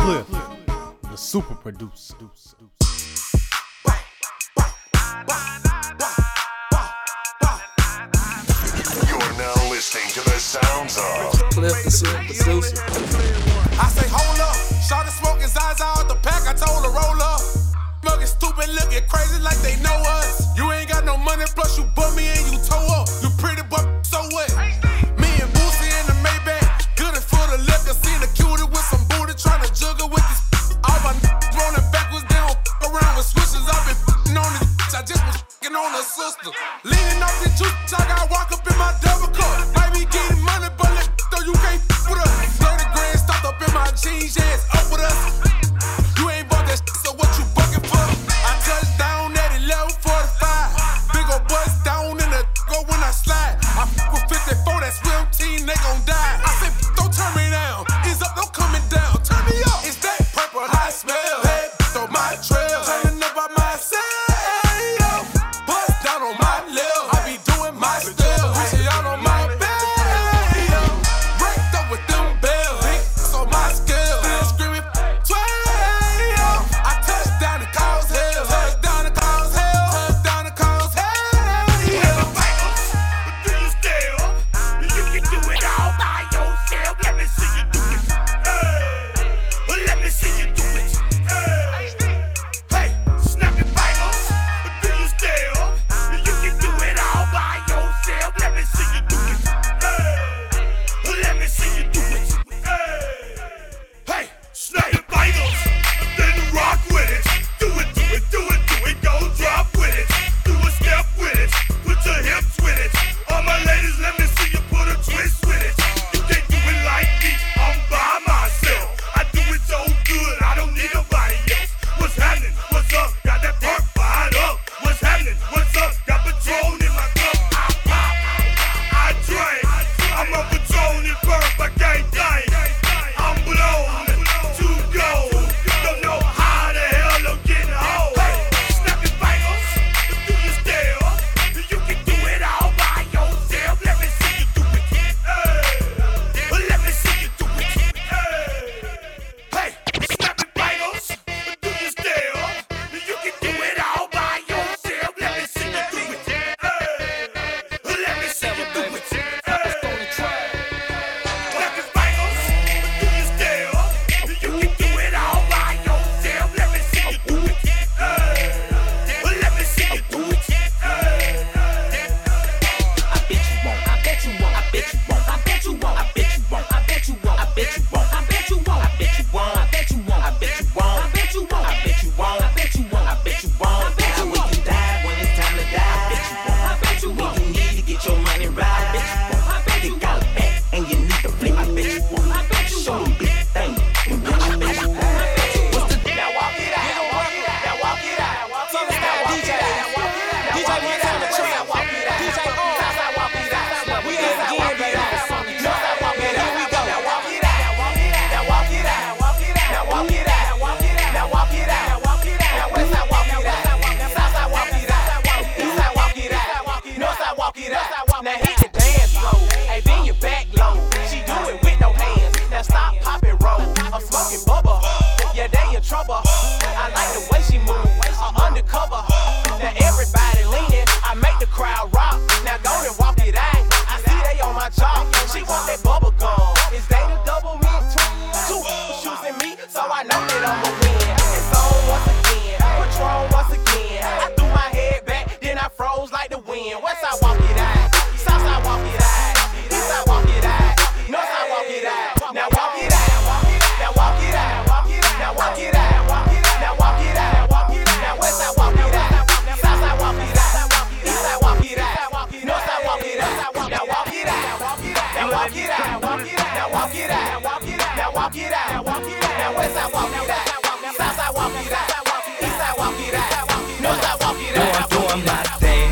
Cliff, the super producer. You're now listening to the sounds of Cliff, the super producer. I say, hold up, started smoking Zaza out the pack, I told her roll up. Smoking stupid, looking crazy like they know us. You ain't got no money, plus you bum me and you toe up. You pretty, but so what? Me and Boosie in the Maybach, good for the liquor, seen a cutie with some booty, trying to juggle with this. All my rolling backwards, they don't around with switches. I've been on this bitch, I just was on her sister. Leaning off the juice, I gotta walk up in my double cup. Might be getting money, but let though you can't with us. 30 grand stopped up in my jeans, yeah, it's up with us. You ain't bought that shit, so what you bucking for? I touched down at 11:45. Big ol' bust down in the go when I slide. I with 54, that swim team, they gon' die. I said, don't turn me down. It's up, don't coming down. Turn me up. It's that purple hot smell. Head through my trail. Turning up by myself. Bust down on my lil. I be doing my still. Reaching out on my bed. Breaked up with them bells. Big on my scale. Still screaming 12. I touched down and cause hell. Touched down and cause hell. Touched down and cause hell. Do you still? You can do it all by yourself. Let me see you do it. Let me see you do it. Hey, snapping fingers. Do you still? You can do it all by yourself. Let me see you do it. Let me see you do it. Hey, snapping fingers. Then rock with it. Do it, do it, do it, do it. Go drop with it. Do a step with it. Put your hips with it. All my ladies, let me see you put a twist with it. You can't do it like me. I'm by myself. I do it so good, I don't need nobody else. What's happening? What's up? Got that perk fired up. What's happening? What's up? Got Patron in my cup. I pop, I drink. I'm a Patron in perk, I can't think. I'm blown to go. Don't know how the hell I'm getting home. Snapping fingers, do you still? You can do it all by yourself. Let me see you do it. Let me see you do it. Hey, snapping fingers, do you still? You can do it all by yourself. Let me see you do it. Let me see you do it. Snapping fingers, do you still? You can do it all by yourself. Let me see you do it. Let me see you do it. I bet you won't. I bet you won't. I bet you won't. I bet you won't. I bet you won't. I bet you won't. I bet you won't. I bet you won't. I bet you won't. I bet you won't. I bet you won't. I bet you won't. I bet you won't. I bet you won't. I bet you won't. I bet you won't. When you die, when it's time to die, I bet you won't. I bet you won't. When you need to get your money right, I bet you won't. I bet you got a back and you need to flip, I bet you won't. I bet you show them big thing. I bet you won't. What's the now walk it out? Now walk it out. Now walk it out. DJ, DJ, we in the tree. DJ, walk it out. We in again, baby. Here we go. Now walk it out. Now walk it out. Now walk it out. Now walk it out. Now west side walk it out. South side walk it out. East side walk it out. North side walk it out. Now hit the dance floor. Hey, then you back low. She do it with no hands. Now stop, pop and roll. I'm smoking bubba. Yeah, they in trouble. I like the way she move. Undercover. Now everybody leaning. I make the crowd rock. Now go and walk it out. I see they on my job. She want that bubble gum. Is they the double mint twins? Two shoes in me, so I know that I'ma win. It's on once again. Patron once again. I threw my head back, then I froze like the wind. West side walk it out. South side walk it out. East side walk it out. North side walk it out. Now walk it out. Now walk it out. Now walk it out. Now walk it out. Now west side walk it out. South side walk it out. East side walk it out. North side walk it out. Now walk it out. Now walk it out. Now walk it out. Now walk it out. Now west side walk it out. South side walk it out. East side walk it out. North side walk it out. I'm doing my dance.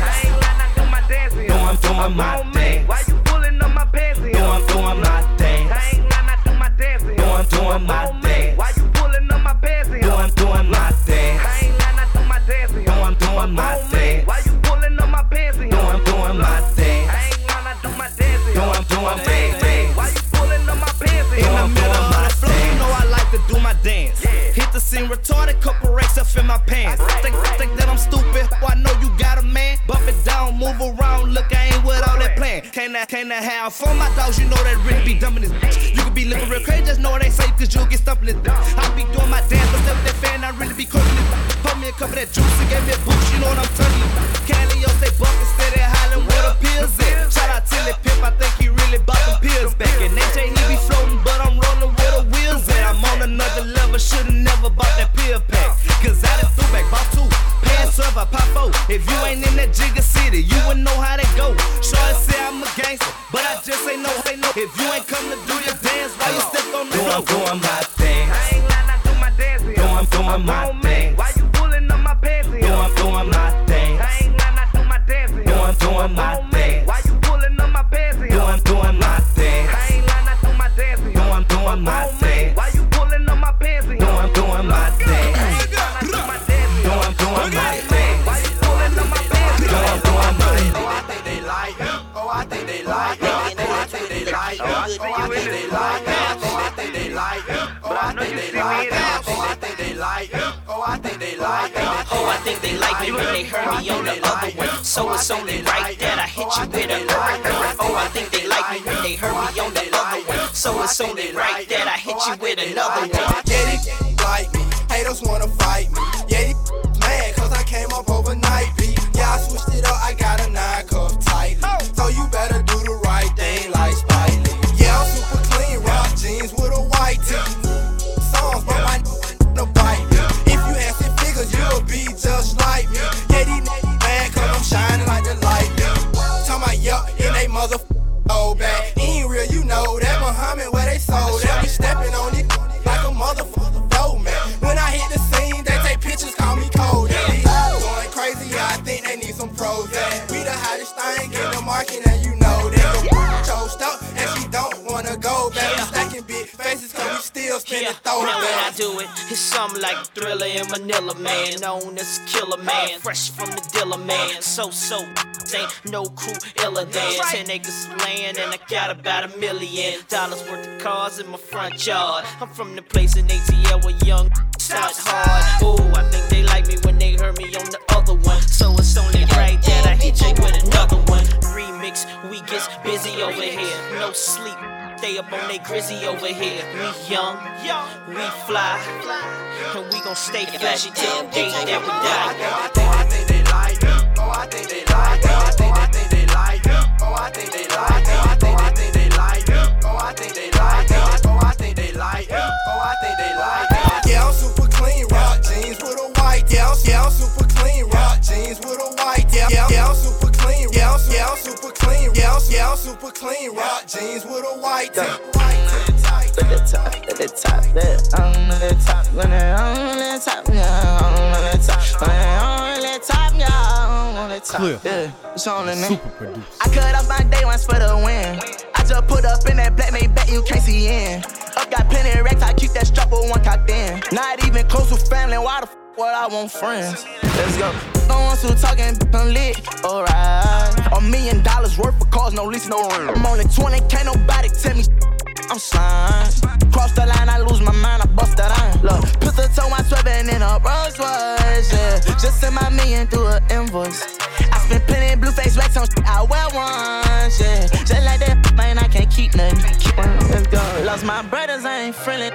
I'm doing my dance. Why you pulling on my pants? I'm doing my dance. I ain't lying, I do my dancing. I'm doing my dance. Why you pulling on my pants? I'm doing my dance. I ain't lying, I do my dancing. I'm doing my dance. Why you pulling on my pants? I'm doing my dance. I ain't lying, I do my dancing. I'm doing my dance. Why you pulling on my pants? In the middle of the floor, you know I like to do my dance. retarded, couple racks up in my pants. Think that I'm stupid, well I know you got a man. Bump it down, move around, look I ain't with all that plan. Can't I have fun, my dogs, you know that really be dumping this bitch. You can be looking real crazy, just know it ain't safe cause you'll get stumping this bitch. I be doing my dance, but step with that fan, I really be cooking this. Pour me a cup of that juice and gave me a boost, you know what I'm telling you. Calio stay bucket steady, hollering where the pills at. Shout out Tilly Pimp, I think he really bought them pills back. And AJ, he be floating, but I'm rolling where the wheels at. I'm on another level, should've never bought that pill pack. Cause I done threw back, bought 2, pan serve, I pop 4. If you ain't in that Jigga City, you wouldn't know how that go. Shorty say I'm a gangster, but I just ain't no. If you ain't come to do your dance, why you step on the floor? Doing my thing. I ain't lying, I do my dancing. Doing my thing. Why you pulling on my pants? Doing my thing. I ain't lying, I do my dancing. Doing my thing. Why you pulling on my pants? Doing my thing. I ain't lying, I do my dancing. Doing my thing. Why you pulling on my pants? Doing my thing. Doing my thing. Why you pulling on my pants? Doing my thing. Oh, I think they like it. Oh, I think they like it. Oh, I think they like it. Oh, I think they like it. Oh, I think they like it. Oh, I think they like it. Oh, I think they like it. Oh, I think they like it. Oh, I think they like me when they heard me on the other one. So it's only right that I hit you with another one. Oh, I think they like me when they heard me on the other one. So it's only right that I hit you with another one. Yeah, these like me. Haters wanna fight me. Yeah, these mad cause I came up overnight, B. Yeah, I switched it up, I got a 9 cuff tightly. So you better do the right thing like Spike Lee. Yeah, I'm super clean, rock jeans with a white tee. Songs, but my no bite me. If you had 6 figures, you'll be just like me. Yeah, these mad cause I'm shining like the light. Talking about yup, in they mother old bag. Ain't real, you know that Muhammad where they sold. They be stepping on it like a motherfucker dope man. When I hit the scene, they take pictures, call me cold. They going crazy, I think they need some pros. We the hottest thing in the market, and you know that the choked up, and she don't wanna go back. We stacking big faces, cause we still spinning Now when I throwbacks. do it, it's something like Thriller in Manila, man. Known as Killer Man, fresh from the dealer, man. So, ain't no crew iller than 10 acres of land, and I got about $1 million worth of cars in my front yard. I'm from the place in ATL where young start hard. Oh, I think they like me when they heard me on the other one. So it's only right that I hit you with another one. Remix, we get busy over here. No sleep, stay up on they grizzy over here. We young, we fly, and we gon' stay flashy till the day that we die. Oh, I think they like it. Oh, I think they like it. Oh, I think they like it. Oh, I think they like it. Oh, I think they like it. Oh, I think they like it. Oh, I think they like it. Oh, I think they like it. Yeah, I'm super clean, rock jeans with a white. Yeah, I'm super clean, rock jeans with a white. Yeah, I'm super clean. Yeah, I'm super clean. Yeah, I'm super clean, rock jeans with a white tee. At the top, at the top, I'm at the top, when I'm at the top, yeah, I'm at the top, when I'm at the top, yeah, I'm on the top, Clear. yeah, it's on the name. Super producer. I cut off my day ones for the win. I just put up in that black, make bet you can't see in. Up got plenty of racks, I keep that strap with one cocked in. Not even close with family, why the f*** would I want friends? Let's go. No one's who talking, I'm lit, alright. $1 million worth of cars, no lease, no rent. I'm only 20, can't nobody tell me I'm slime. Cross the line, I lose my mind, I bust that iron. Look, put the toe, I'm swerving in a Rolls Royce, yeah. Just send my million through an invoice. I spent plenty blue face wax on shit I wear once, yeah. Just like that, man, I can't keep nothing. Let's go. Lost my brothers, I ain't friendly.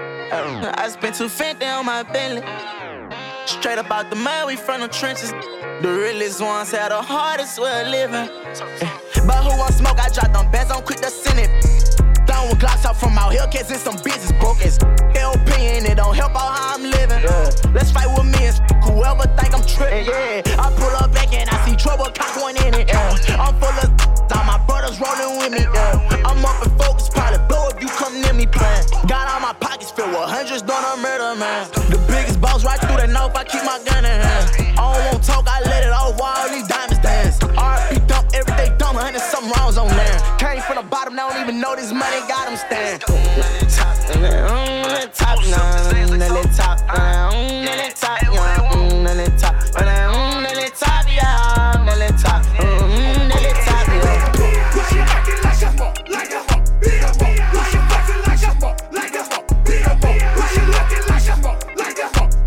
I spent $250 on my Bentley. Straight up out the mud, we from the trenches. The realest ones had the hardest way of living. But who want smoke? I dropped them bands, I'm quick to send it. Down with Glocks out from out here, cause in some business broke as LP and it don't help out how I'm living. Let's fight with me and whoever think I'm tripping. Yeah, I pull up back and I see trouble, cock one in it. I'm full of all my brothers rolling with me. I'm up and focused, probably blow if you come near me playing. Got all my pockets filled with hundreds, done a murder, man. The biggest boss right through the north, I keep my gun in hand. I don't want talk, I let it off while all these diamonds dance. RP dump, everyday dumb, 100 something rounds on there. Came from the bottom, now don't even know this money got them stand. Top, top, now, top, top, Push it back it like a fuck, like a fuck, be a fuck. Push it back it like a fuck, like a fuck, be a fuck. Push it like a fuck, like a fuck,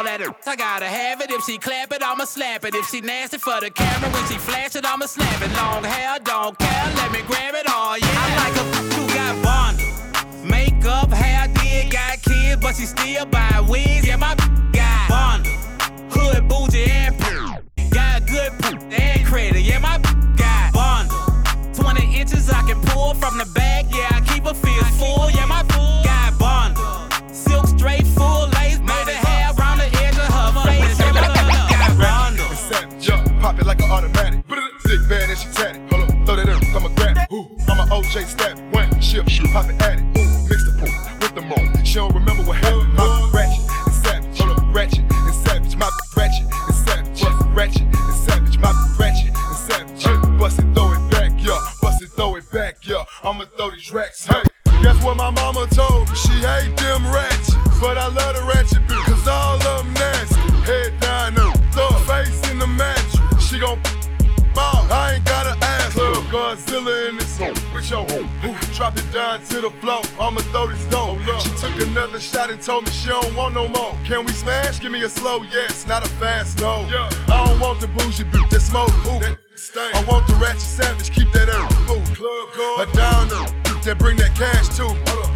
all that. I gotta have it. If she clap it, I'ma slap it. If she nasty for the camera, when she flash it, I'ma slap it. Long hair, don't care, let me grab it all, yeah. I like a who got bundle. Makeup, hair did, got kids, but she still buy wigs. Yeah, my got bundle. Hood, bougie, and got good and credit. Yeah, my got bundle. 20 inches I can pull from the back. Yeah, I keep a fist full. Yeah, my got bundle. Silk straight, full lace, made the hair around the edge of her face. Yeah, got bundle. Jump, pop it like an automatic. Thick bad and she tatted. Hold up, throw that in, I'ma grab it. I'm an OJ stab. When ship, pop it at it. Mix the pool with the mo. She don't remember what happened. My ratchet and savage. Hold up, ratchet and savage. My ratchet and savage. Ratchet and savage. My ratchet and savage. Bust it, throw it back, yeah. Bust it, throw it back, yeah. I'ma throw these racks. Hey, guess what my mama told me? She hate them ratchet, but I love the ratchet bitch, cause all of them nasty. Head down, throw her face in the mattress. She gon' ball. I ain't gotta ask. Club Godzilla in this home. With your home. Drop it down to the floor. I'ma throw this dope. She took another shot and told me she don't want no more. Can we smash? Give me a slow yes, not a fast no. I don't want the bougie bitch that smoke. I want the ratchet savage. Keep that air. Club a down that bring that cash too.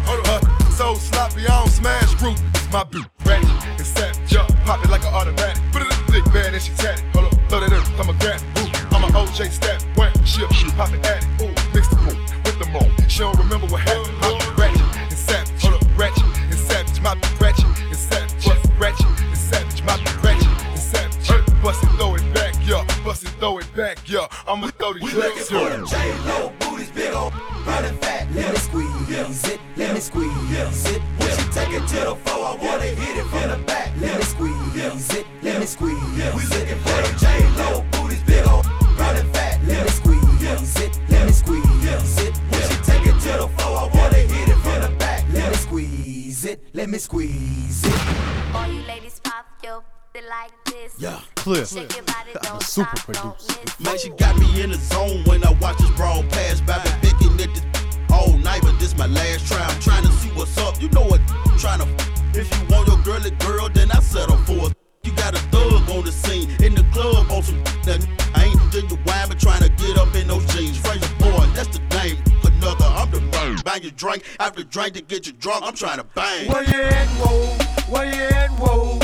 So sloppy, I don't smash group. It's my boot. Ratchet and savage. Pop it like an automatic. Thick bad and she tatted. Hold up, throw that in, I'ma grab it. I'm an OJ stab. When ship, pop it at it. Mix the pool with the mo. She don't remember what happened. My ratchet and savage. Hold up, ratchet and savage. My ratchet and savage. Ratchet and savage. My ratchet and savage. Bust it, throw it back, yeah. Bust it, throw it back, yeah. I'ma throw these racks, yeah. J-Lo booties, big ol' running fat. Let me squeeze it, let me squeeze it. When she take it to the floor, I wanna hit it from the back. Let me squeeze it, let me squeeze it. We looking for them J-Lo booties, big ol' running fat. Let me squeeze it, let me squeeze it. When she take it to the floor, I wanna hit it from the back. Let me squeeze it, let me squeeze it. All you ladies pop your like this. Yeah, Cliff, the super producer. Man, she got me in the zone when I watch this broad pass by. Been picking at this all night, but this my last try. I'm trying to see what's up. You know what? Trying to. If you want your girly girl, then I settle for it. You got a thug on the scene in the club on some. I ain't genuine, but trying to get up in those jeans. Fraser boy, that's the name. Another, I'm the burn. Bang your drink after drink to get you drunk. I'm trying to bang. Where you at, whoa? Where you at, whoa?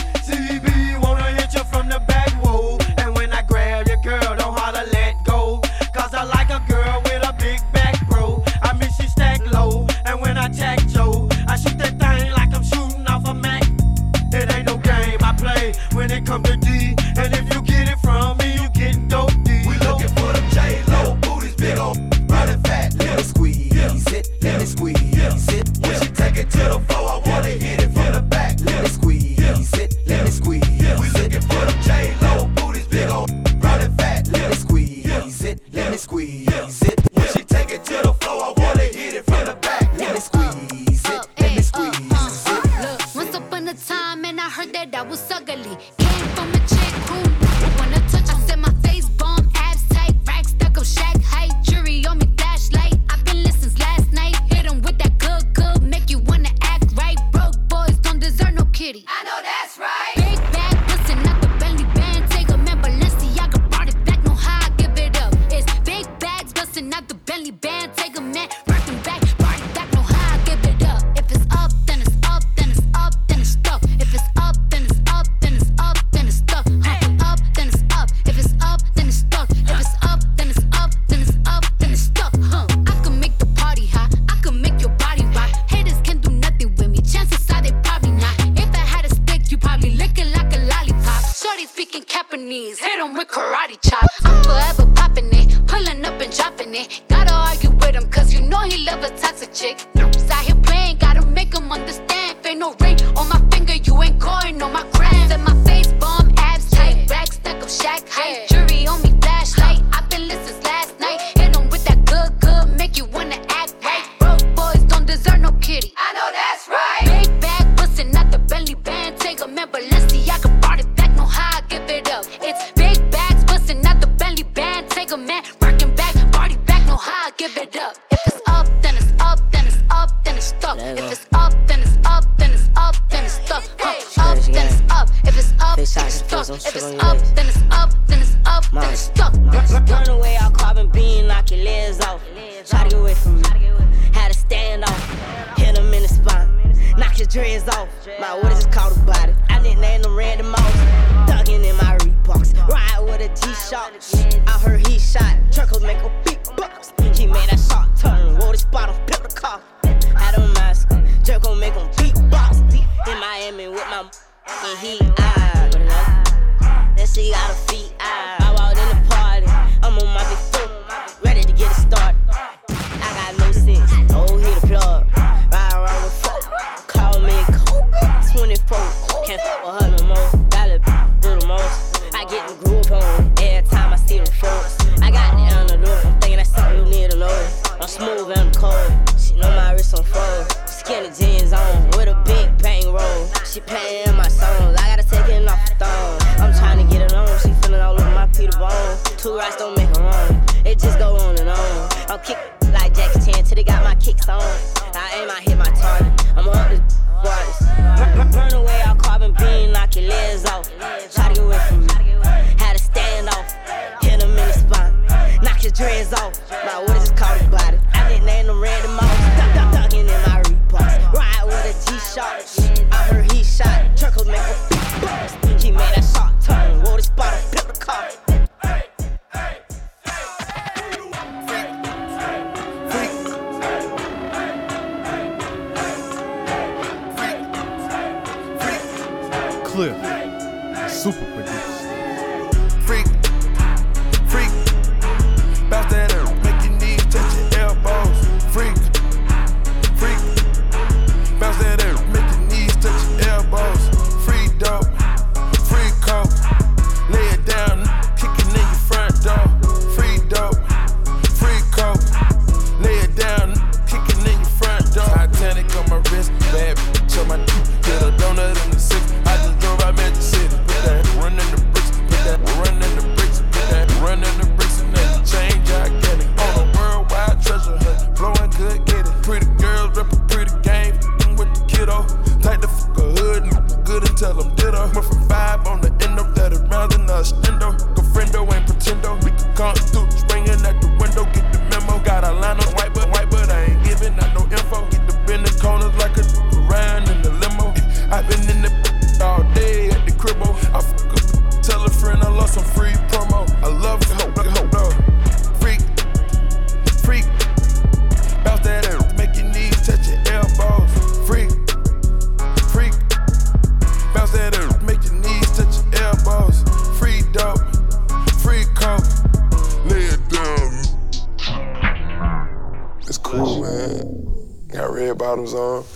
CB wanna hit you from the back, whoa. And when I grab your girl, don't holler, let go. Cause I like a girl with a big back, bro. I mean, she stack low. And when I tack Joe, I shoot that thing like I'm shooting off a Mac. It ain't no game I play when it come to D. And if you get it from me, you getting dope D. We looking for them J-Lo booties, big ol' running fat. Let me squeeze it, let me squeeze it. When she take it to the floor, I wanna hit it from the back. Let me squeeze it, let me squeeze it. We looking for them J-Lo booties, big ol' running fat. Let me squeeze it, let me squeeze it. When she take it to the floor, I wanna hit it from the back. Let me squeeze it, let me squeeze it. Look, once upon a time, and I heard that I was ugly. Came from a chick who wanna touch. I said my face bomb, abs tight, rack stuck up, shack height, jury on me, flashlight. I've been listening since last night. Hit 'em with that good, make you wanna act right. Broke boys don't deserve no kitty. I know that's right. Big bag, listen, not the Bentley band. Take a man, Balenciaga brought it back. Know how I give it up. It's big bags, bustin' out the Bentley band. Take a man, rockin' back, brought it back. Know how I give it up. If it's up, then it's up, then it's up, then it's stuck. If it's up, then it's up, then it's up, then it's stuck. Up, then it's up. If it's up, then it's stuck. If it's up, then it's up, then it's up, then it's stuck. I can make the party hot. I can make your body rock. Haters can do nothing with me. Chances are they probably not. If I had a stick, you probably lick it like a lollipop. Shorty speaking Japanese, hit 'em with karate chop. I'm forever popping it, pulling up and dropping it. Gotta argue with him, cause you know he love a toxic chick. He's out here playing, gotta make him understand. Ain't no ring on my finger, you ain't going on my gram. Set my face bomb, abs tight, rack stuck up, shack height, jury on me, flashlight. I've been listening since last night. Hit 'em with that good, make you wanna act right. Broke boys don't deserve no kitty. I know that's right. Big bag, bustin' out the Bentley band. Take a man, Balenciaga brought it back. Know how I give it up. It's big bags, bustin' out the Bentley band. Take a man, rockin' back, party back. Know how I give it up. If it's up, then it's up, then it's up, then it's stuck. If it's up, then it's up, then it's up, then it's stuck. Up, then it's up. If it's shots. If it's up, then it's up, then it's up, then it's stuck. Run away, I'll carbon beam, knock your legs off. Try to get away from me, had to stand off. Hit him in the spine, knock your dreads off. My what is called a body, I didn't name them random mouse. Thuggin' in my Reeboks, ride with a G-Shock. I heard he shot, Turkles make a beatbox. He made that shot turn, wore this bottle, pimp the car. Had a mask, Jerk gon' make him beatbox. In Miami with my and he then she got her feet out. I walked in the party, I'm on my big foot, ready to get it started. I got no sense, oh hit the plug. Ride around with folk, call me Kobe 24, can't fuck with her no more. Gotta do the most, I get the groove on every time I see them folks. I got the underdog, I'm thinking that's something you need to know. I'm smooth and I'm cold, she know my wrist on fold. Skinny jeans on, with a big bang roll. She playing my songs, I gotta take it off the thong. I'm trying to get it on, she feeling all over my Peter Bone. 2 rights don't make a wrong, it just go on and on. I'll kick like Jackie Chan till they got my kicks on. I aim, I hit my target, I'm up this waters. Run away, I'll carbon beam, knock your legs off. Try to get away from me, had to stand off. Hit him in the spine, knock your dreads off. My what is called a body, I didn't name them random mouse. Thuggin' in my Reeboks, ride with a G-Shock. I heard he shot, Turkles make a beatbox. He made that shot turn, wore this bottle, pimp the car. Cliff, super producer. Freak, freak, bounce that air, make your knees touch your elbows. Freak, freak, bounce that air, make your knees touch your elbows. Free dope, free coke, lay it down, kicking in your front door. Free dope, free coke, lay it down, kicking in your front door. Titanic on my wrist, bad bitch on my teeth, get a donut in the 6. I just drove out Magic City, put that run in the bricks, put that run in the bricks, put that run in the bricks, and then change gigantic. On a worldwide treasure hunt, blowing good, get it. Pretty girls rep a pretty game, with the kiddo. Tight the fuck a hood, good and tell them ditto. Went from 5 on the end of that around in a stendo. Go friendo ain't pretendo, we can come through, springing at the window, get the memo. Got a line on white, but I ain't giving out no info. Get the bend the corners like a around in the limo. I've been in the all day at the cribbo. I fuck up, tell a friend I lost some free promo. I love it, hope, freak, freak, bounce that air, make your knees touch your elbows. Freak, freak, bounce that air, make your knees touch your elbows. Free dope, free coke, lay it down. It's cool, man. Got red bottoms on.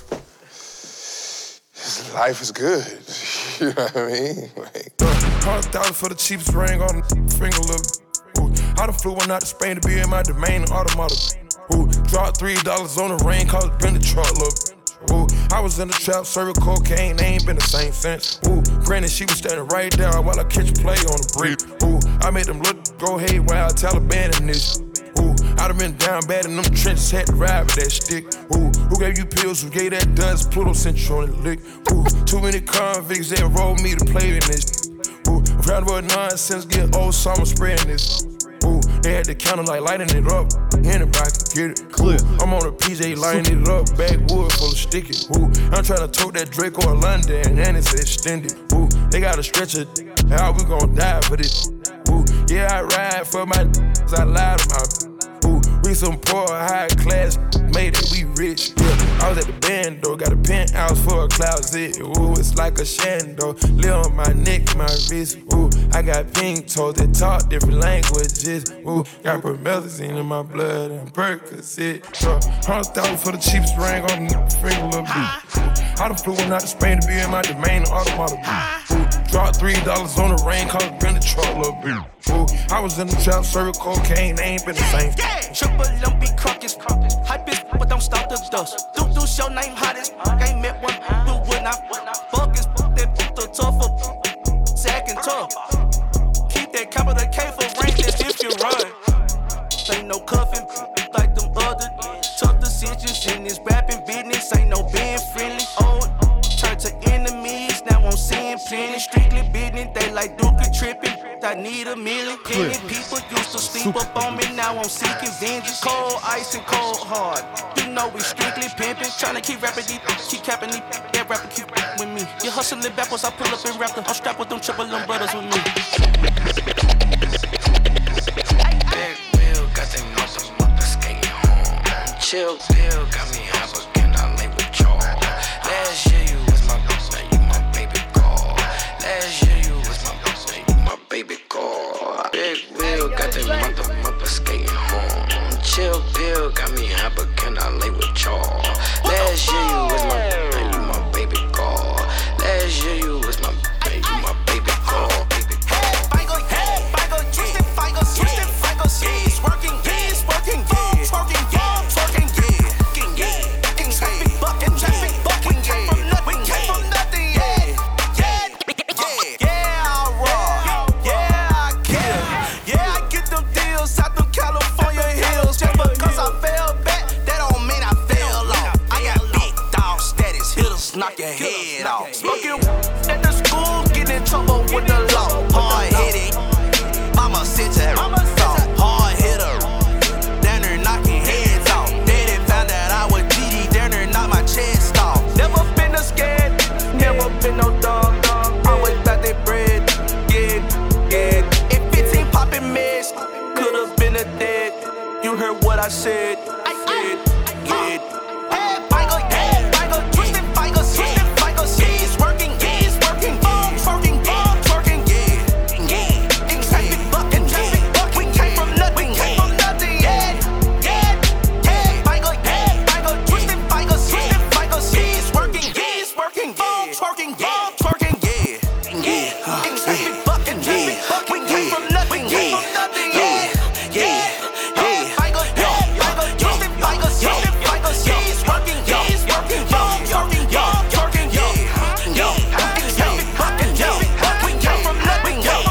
Life is good. You know what I mean? Like, 100,000 for the cheapest ring on the finger, look. Ooh, I done flew one out to Spain to be in my domain, automata. Ooh, dropped $3 on the rain, cause it been the truck, look. Ooh, I was in the trap, serving cocaine, they ain't been the same since. Ooh, granted, she was standing right there while I catch a play on the brief. Ooh, I made them look, go haywire, Taliban in this. Ooh, I done been down bad in them trenches, had to ride with that stick. Ooh, who gave you pills, who gave that dust? Pluto sent you on the lick. Ooh, too many convicts that rolled me to play in this. Ooh, I'm proud of what nonsense, get old summer spreading this. Ooh, they had the counter like lighting it up. Anybody can get it. Clip. I'm on a PJ lighting it up. Backwood full of sticky. Ooh, I'm trying to tote that Draco or London and it's extended. Ooh, they got a stretcher. How we gon' die for this? Ooh, yeah, I ride for my I lied to my. Ooh, we some poor, high class, made it, we rich. Yeah, I was at the band though, got a penthouse for a closet. Ooh, it's like a shando, live on my neck, my wrist. Ooh, I got pink toes that talk different languages. Ooh, got promethazine in my blood and Percocet. 100,000 for the cheapest ring on the finger, little bit. I done flew one out to Spain to be in my domain, automata. Ooh, dropped $3 on the rain, cause it been the truck, little bit. Ooh, I was in the trap, serving cocaine, they ain't been the same. Yeah, triple lumpy crocus, hype is, but don't stop the dust. Do your name hottest, ain't met one who would not fuck is that the tougher, sack and tough. Keep that capital K for rank, that's if you run. Ain't no cuffing like them other tough decisions in this rapping business, ain't no being friendly. Old turn to enemies, now I'm seeing plenty, strictly business. spinning. They like Duke tripping. I need a million. Many people used to sleep up on me. Now I'm seeking vengeance. Cold ice and cold hard. You know we strictly pimping. Tryna keep rapping these, keep capping these. Yeah, rapper keep with me. You hustling backwards, I pull up in Raptor. I'm strapped with them triple brothers with me. Big wheel, got them motherfuckers skating home. Chill pill, got me high, but can I lay with y'all? Last year you was my bitch, now you my baby girl. Last year you was my bitch, now you my baby girl. Big wheel, got them motherfuckers skating home. Chill pill, got me high, but can I lay with y'all? Last year you was my bitch, now you my baby girl. Last year you was my bitch, now you my baby girl. It's working, yeah, it's working, yeah. Twerking, yeah, twerking, yeah. Getting traffic, bucking, yeah. We came from nothing, yeah. Yeah, I rock, yeah, I kill. Yeah, I get them deals out them California hills. Just because I fell back, that don't mean I fell off. I got big dog status, hitters knock your head off. Smoking at the school, getting in trouble with the law. Hard headed, mama sit there. Hard hitter, down there knocking heads off. Daddy found out I was GD, down there knocked my chest off. Never been no scared, never been no dumb. Always got that bread, yeah. If 15 popping meds, could've been a dead. You heard what I said, yeah. It's working, yeah, it's working, yeah. Twerking, yeah, twerking, yeah. Getting traffic, bucking, yeah. We came from nothing, yeah. Twisting, it's working, yeah, it's working, yeah. Twerking, yeah, twerking, yeah. Getting traffic, bucking, yeah. We came from nothing, yeah. It's working, yeah, it's working, yeah. Twerking, yeah, twerking, yeah. Getting traffic, bucking, yeah. We came from nothing, yeah.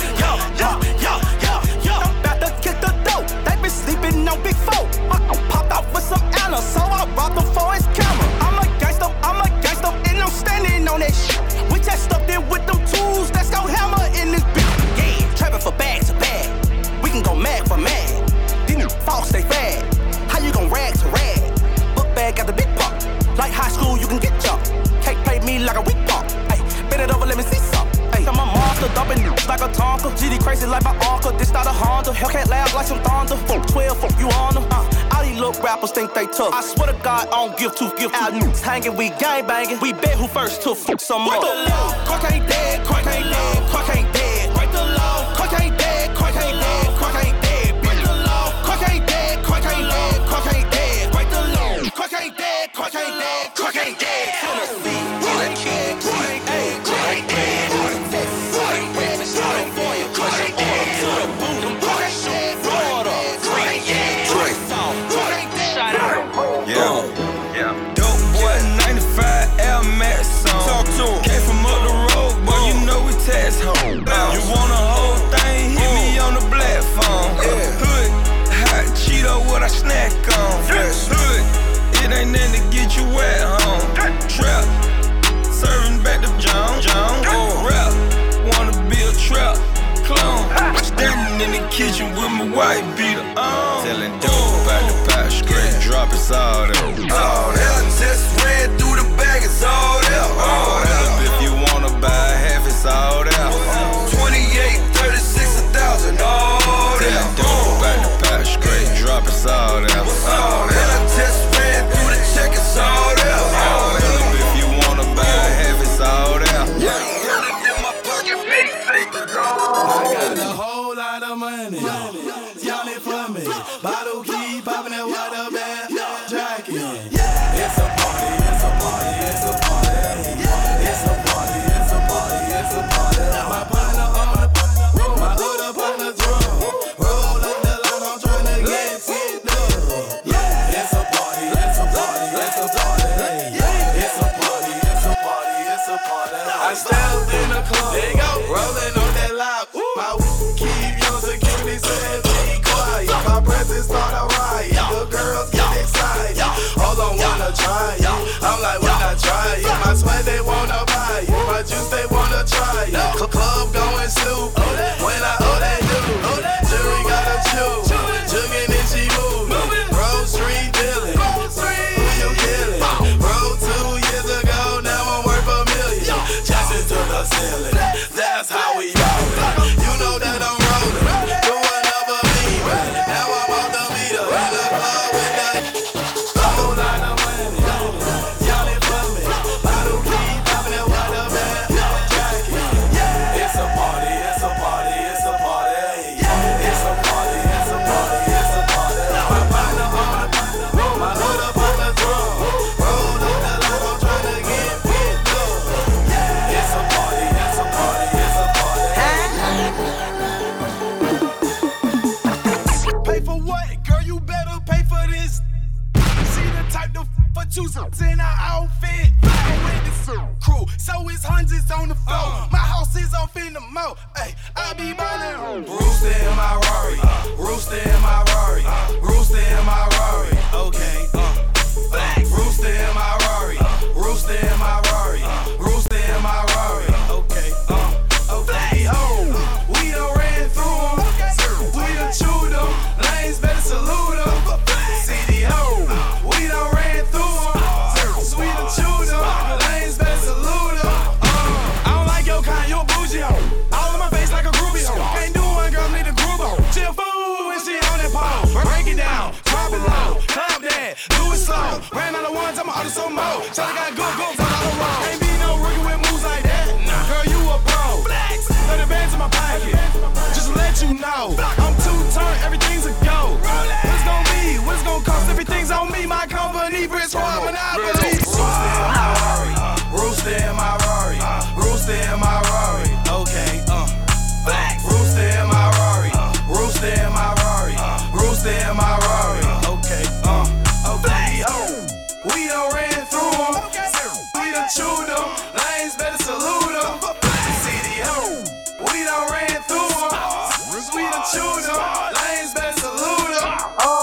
I'm about to kick the dope. They been sleeping on Big 4. I popped out with some Anna, so I robbed them for his camera. I'm a gangster, and I'm standing on that shit. We just stuffed in with them tools, let's go hammer in this bitch. Yeah, trapping for bag to bag. We can go mad for mad. These false, they fad. How you gon' rag to rag? Book bag got the big pop. Like high school, you can get jumped. Can't play me like a weak pop. Ay, bend it over, let me see some. Ay, I'm a monster, dumping like a Tonka. GD crazy like my uncle. This not a Honda. Hellcat loud like some thunder. 12, you on them. All these little rappers think they tough. I swear to God, I don't give two. Our niggas hanging, we gang banging. We bet who first to fuck some more. Break the law, Clark ain't dead, Clark ain't dead, Clark ain't dead. Break the law, Clark ain't dead, Clark ain't dead, Clark ain't dead. Break the law, Clark ain't dead, Clark ain't dead, Clark ain't dead. Break the law, Clark ain't dead, Clark ain't dead, Clark ain't dead. Tennessee, Clark ain't dead, Clark ain't dead, Clark ain't dead. Clark ain't dead, California, Clark ain't dead. To the boot, Clark ain't dead, Florida, Clark ain't dead. South, Clark ain't dead. Shout out. Yeah. Dope boy, 95 Air Max on. Talk to him. Came from up the road, boy, you know we tax home. You want a whole thing, hit me on the platform. Hood, hot Cheeto, what I snack on. Hood, it ain't nothing to get you wet home. Trap, serving back to John. Rap, wanna be a trap clone. Standing in the kitchen with my white beater on. Telling dope about the pot, straight drop, it's all there. All there, just ran through the bag, it's all there. All there, if you wanna buy half, it's all there. 28, 36, 1,000, all there. Telling dope about the pot, straight drop, it's all there. All there, just ran through the check, it's all there. All there, if you wanna buy half, it's all there. I got a whole lot of money. Y'all it for me. Bottle keep popping that water bag. Jacking. It's a party, it's a party, it's a party. It's a party, it's a party, it's a party. My partner on the my hood up on the drum. Roll up the line, I'm trying to get it done. It's a party, it's a party, it's a party. It's a party, it's a party, it's a party. I stepped in the club, there you go, rolling on that loud. My keep your security said be quiet. My presence start a riot. The girl some more. Ay, I be burning. Rooster in my Rari. Rooster in my Rari. Rooster in my Rari. Okay, Rooster in my Rari. Rooster in my Rari. Rooster in my Rari. Okay, okay. Oh, we done ran through them. We done chewed them. Lanes better salute them. CDO, we done ran through them. So we done chewed them. Lanes better salute them. I don't like your kind, you're bougie hoe. All in my face like a groovy hoe. Can't do one, girl, need a groove hoe. Chill fool when she on that pole. Break it down, drop it low, clap that, do it slow. Ran out of ones, I'ma order some more. Shawty got good goals on all the road. Ain't be no rookie with moves like that. Girl, you a pro. 30 bands in my pocket. Just to let you know, I'm two-turn, everything's a go. What it's gonna be? What it's gonna cost? Everything's on me. My company, Brick Squad, Monopoly. Rooster in my Rari. Rooster in my Rari. Okay, Rooster in my Rari. Rooster in my Rari. Rooster in my Rari. Okay, okay. We done ran through them. We done chewed them. Lanes better salute them. CDO. We done ran through them. We done chewed them. Lanes better salute them.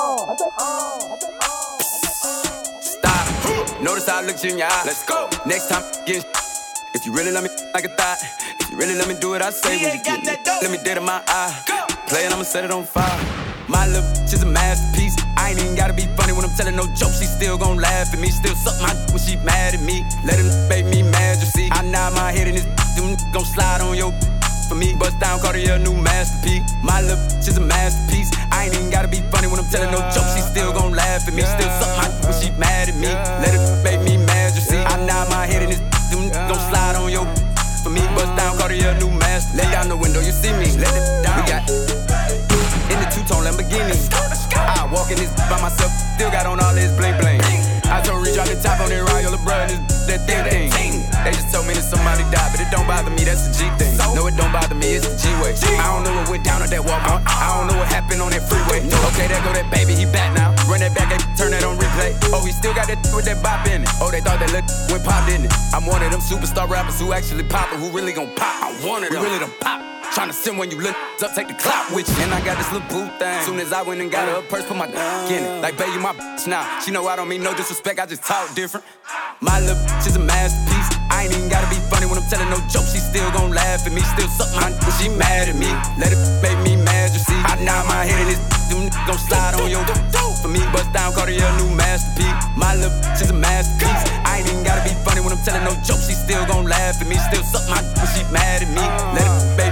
Stop. Notice how I looked you in your eye. Let's go. Next time, get if you really let me like a thought. If you really let me do what I say, when you get me, let me dead in my eye. Play it, I'ma set it on fire. My little bitch is a masterpiece. I ain't even gotta be funny when I'm telling no jokes. She still gon' laugh at me. Still suck my when she mad at me. Let her make me mad, you see. I nod my head in this them gon' slide on your for me. Bust down, Cartier, new masterpiece. My little bitch is a masterpiece. I ain't even gotta be funny when I'm telling no jokes. She still gon' laugh at me. Still suck my when she mad at me. Let her make me mad, you see. I nod my head in this them gon' slide on your for me. Bust down, Cartier, new masterpiece. Let down the window, you see me. Let it down. We got in the two-tone Lamborghini. I walk in this by myself, still got on all this bling bling. I told Reach on the top on that Royal LeBron, that thing. They just told me that somebody died, but it don't bother me, that's the G thing. No, it don't bother me, it's the G-way. I don't know what went down at that Walmart. I don't know what happened on that freeway. Okay, there go that baby, he back now. Run that back, turn that on replay. Oh, he still got that with that bop in it. Oh, they thought that went pop, didn't it? I'm one of them superstar rappers who actually pop, but who really gon' pop. I wanted them. We really done pop. Tryna send when you look up, take the clout with you. And I got this little boo thing. Soon as I went and got her purse, put my in it. Like, baby, you my bitch now. She know I don't mean no disrespect, I just talk different. My little bitch is a masterpiece. I ain't even gotta be funny when I'm telling no jokes. She still gon' laugh at me, still suck my when she mad at me. Let it make me mad, you see. I nod my head in this, them gon' slide on your for me. Bust down, Cartier, new masterpiece. My little bitch is a masterpiece. I ain't even gotta be funny when I'm telling no jokes. She still gon' laugh at me, still suck my when she mad at me. Let it